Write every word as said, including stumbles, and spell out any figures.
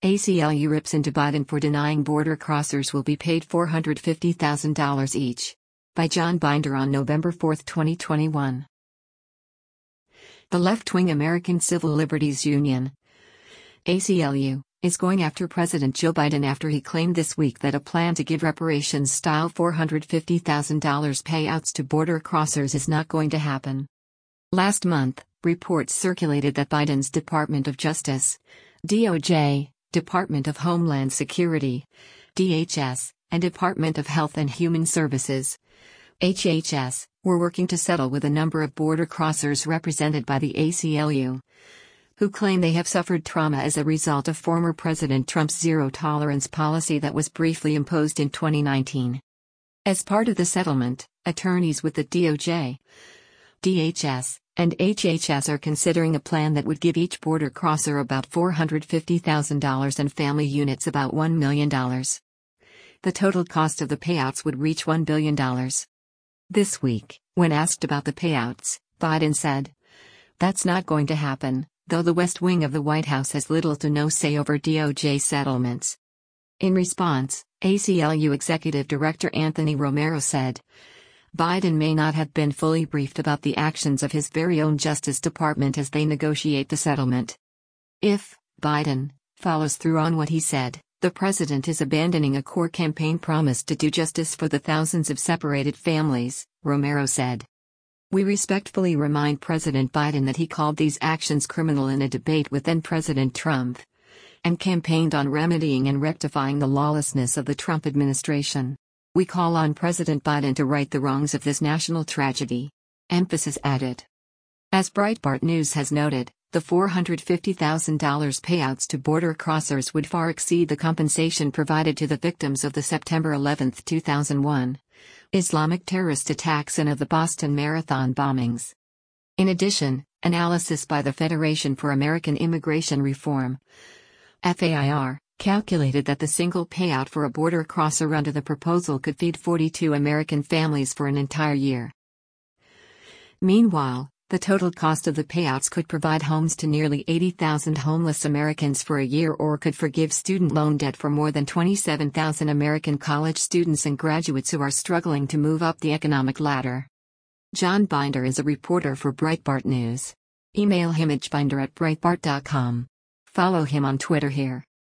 A C L U rips into Biden for denying border crossers will be paid four hundred fifty thousand dollars each. By John Binder on November fourth, twenty twenty-one. The left-wing American Civil Liberties Union, A C L U, is going after President Joe Biden after he claimed this week that a plan to give reparations-style four hundred fifty thousand dollars payouts to border crossers is not going to happen. Last month, reports circulated that Biden's Department of Justice, D O J, Department of Homeland Security, D H S, and Department of Health and Human Services, H H S, were working to settle with a number of border crossers represented by the A C L U, who claim they have suffered trauma as a result of former President Trump's zero-tolerance policy that was briefly imposed in twenty nineteen. As part of the settlement, attorneys with the D O J, D H S, and H H S are considering a plan that would give each border crosser about four hundred fifty thousand dollars and family units about one million dollars. The total cost of the payouts would reach one billion dollars. This week, when asked about the payouts, Biden said, "That's not going to happen," though the West Wing of the White House has little to no say over D O J settlements. In response, A C L U Executive Director Anthony Romero said, Biden may not have been fully briefed about the actions of his very own Justice Department as they negotiate the settlement. If Biden follows through on what he said, the president is abandoning a core campaign promise to do justice for the thousands of separated families, Romero said. We respectfully remind President Biden that he called these actions criminal in a debate with then-President Trump, and campaigned on remedying and rectifying the lawlessness of the Trump administration. We call on President Biden to right the wrongs of this national tragedy. Emphasis added. As Breitbart News has noted, the four hundred fifty thousand dollars payouts to border crossers would far exceed the compensation provided to the victims of the September eleventh, two thousand one, Islamic terrorist attacks and of the Boston Marathon bombings. In addition, analysis by the Federation for American Immigration Reform, F A I R, calculated that the single payout for a border crosser under the proposal could feed forty-two American families for an entire year. Meanwhile, the total cost of the payouts could provide homes to nearly eighty thousand homeless Americans for a year or could forgive student loan debt for more than twenty-seven thousand American college students and graduates who are struggling to move up the economic ladder. John Binder is a reporter for Breitbart News. Email him at binder at breitbart dot com. Follow him on Twitter here.